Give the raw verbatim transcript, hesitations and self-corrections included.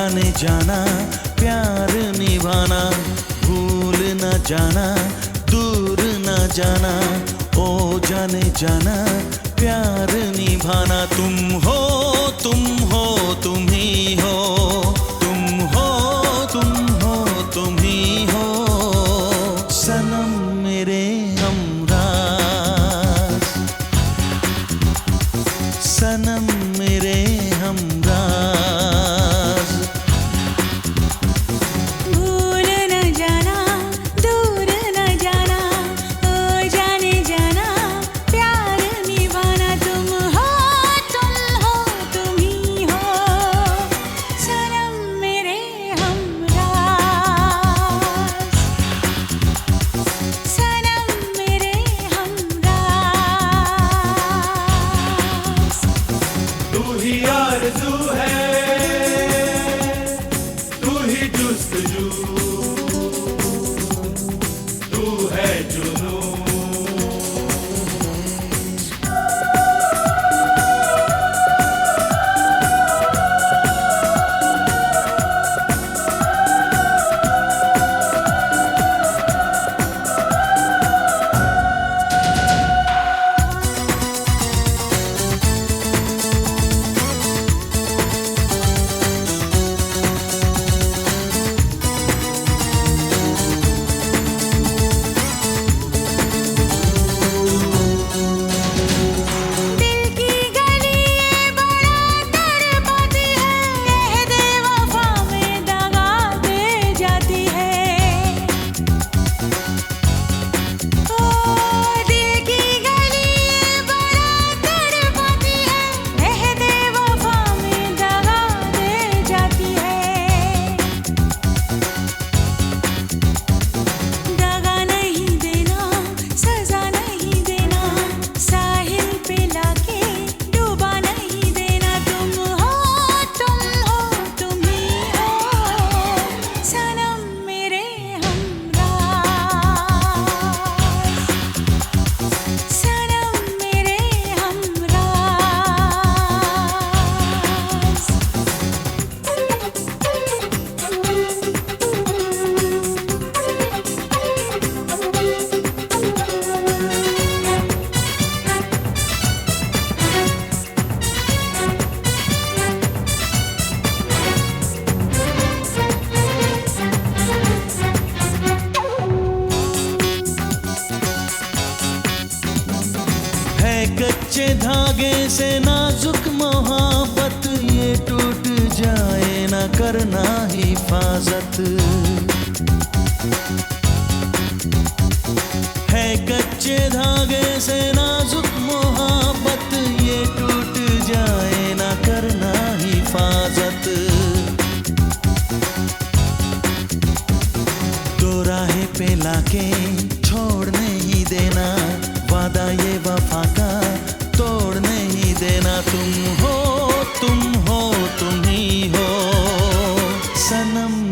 जाने जाना प्यार निभाना, भूल न जाना दूर न जाना, ओ जाने जाना प्यार निभाना। तुम हो तुम हो तुम ही हो, तुम हो तुम हो तुम ही हो, सनम मेरे हमराज, सनम मेरे हमराज। भूल न जाना दूर न जाना, ओ जाने जाना प्यार निभाना। तुम हो तुम हो तुम ही हो, सनम मेरे हमराज, सनम मेरे हमराज। तू ही आरज़ू है, तू ही जुस्तजू, तू है जुनून। कच्चे धागे से नाजुक मोहब्बत, ये टूट जाए न करना हिफाजत। है कच्चे धागे से नाजुक मोहब्बत, ये टूट जाए न करना हिफाजत। दो राहें पे लाके छोड़ नहीं देना, वादा ये वफा का तोड़ नहीं देना। तुम हो तुम हो तुम ही हो, सनम